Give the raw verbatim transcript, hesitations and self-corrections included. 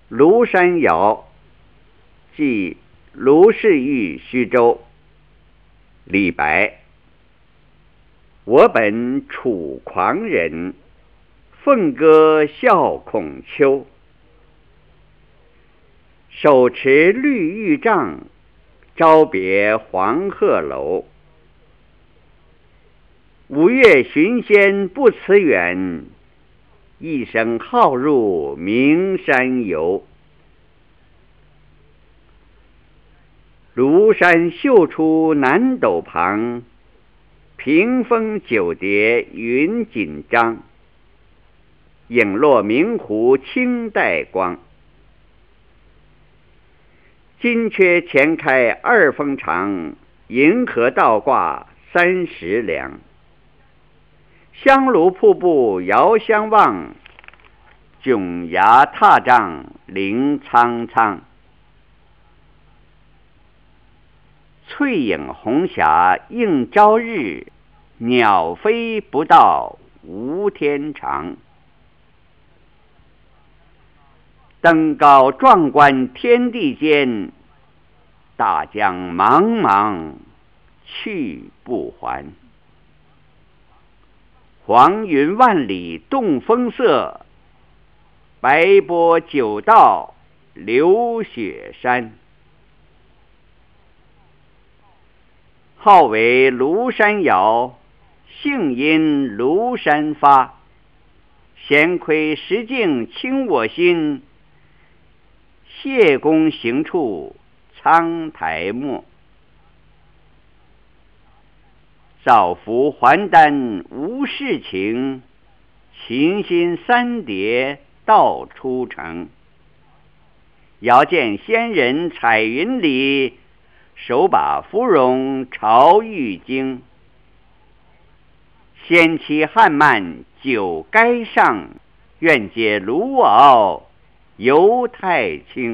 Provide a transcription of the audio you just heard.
庐山谣，即卢氏寓虚州。李白。我本楚狂人，凤歌笑孔丘。手持绿玉杖，朝别黄鹤楼。五岳寻仙不辞远，一生好入名山游。庐山秀出南斗旁，屏风九叠云锦张。影落明湖青带光，金阙前开二峰长，银河倒挂三石梁。香炉瀑布遥相望，迥崖踏嶂凌苍苍。翠影红霞映朝日，鸟飞不到无天长。登高壮观天地间，大江茫茫去不还。黄云万里动风色，白波九道流雪山。号为庐山谣，兴因庐山发。闲窥石镜清我心，谢公行处苍苔没。早服还丹无事情，琴心三叠道出城。遥见仙人彩云里，手把芙蓉朝玉京。仙期汉漫酒该上，愿解卢媪游太清。